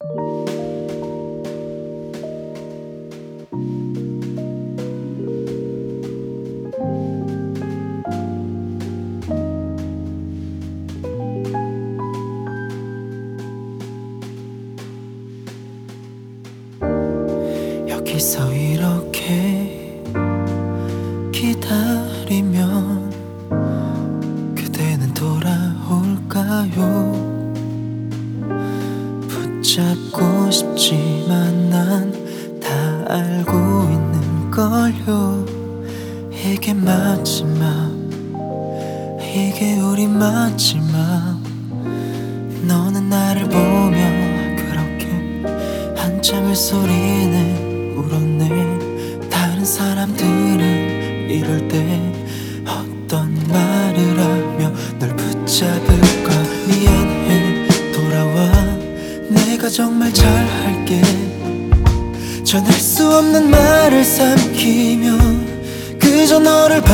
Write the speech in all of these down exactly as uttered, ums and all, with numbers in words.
여기서 이렇게 기다리면 그대는 돌아올까요? 붙잡고 싶지만 난 다 알고 있는걸요. 이게 마지막, 이게 우리 마지막. 너는 나를 보며 그렇게 한참을 소리내 울었네. 다른 사람들은 이럴 때 어떤 말을 하며 널 붙잡을까. 미안해 돌아와, 내가 정말 잘할게. 전할 수 없는 말을 삼키며 그저 너를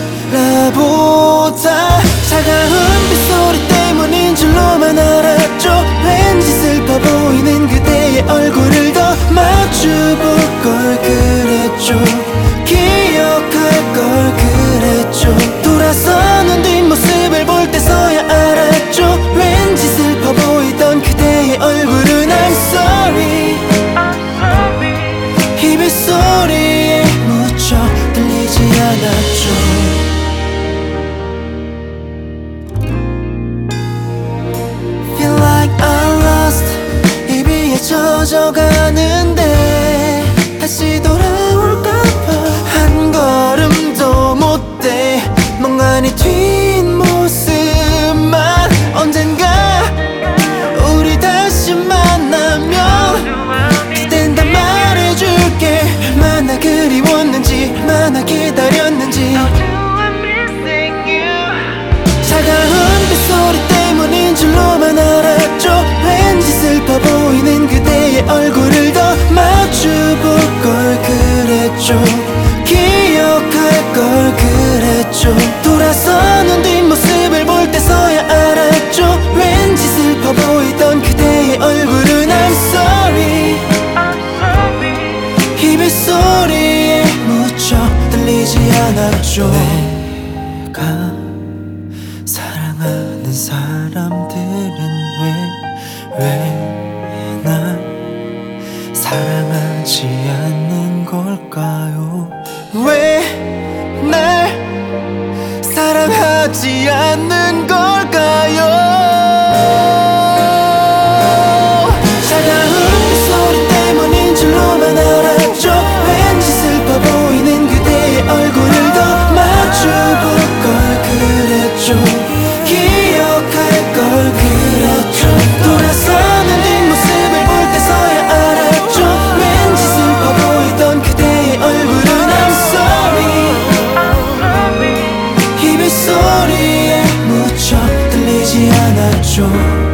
바라보다 차가운 빗소리 때문인 줄로만 알았죠. 왠지 슬퍼 보이는 그대의 얼굴을 더 마주볼 걸 그랬죠. 기억할 걸 그랬죠. 돌아서는 뒷모습을 볼 때서야 알았죠. 왠지 슬퍼 보이던 그대의 얼굴은 I'm sorry. 이 빗소리에 묻혀 들리지 않았죠. Feel like I'm lost. 이 비에 젖어가는데 다시 돌아올까봐 한 걸음도 못 돼. 멍하니 뒷모습만. 언젠가 우리 다시 만나면 그땐 다 말해줄게. 얼마나 그리웠는지, 얼마나 기다렸는지. 차가운 빗소리 때문인 줄로만 알았죠. 왠지 슬퍼 보이는 그대의 얼굴을 더 마주볼 걸 그랬죠. 기억할 걸 그랬죠. 돌아서는 뒷모습을 볼 때서야 알았죠. 왠지 슬퍼 보이던 그대의 얼굴은 I'm sorry. 이 빗소리에 묻혀 들리지 않았죠. 내가 사랑하는 사람들은 왜, 왜 날 사랑하지 않는 걸까요? 왜 날 사랑하지 않는 걸까요? 차가운 빗소리 때문인 줄로만 알았죠. 왠지 슬퍼 보이는 그대의 얼굴을 더 마주볼 걸 그랬죠. 기억할 걸 그랬죠. 돌아서는 뒷모습을 볼 때서야 알았죠. 왠지 슬퍼 보이던 그대의 얼굴은 I'm sorry. 이 빗소리에 묻혀 들리지 않았죠.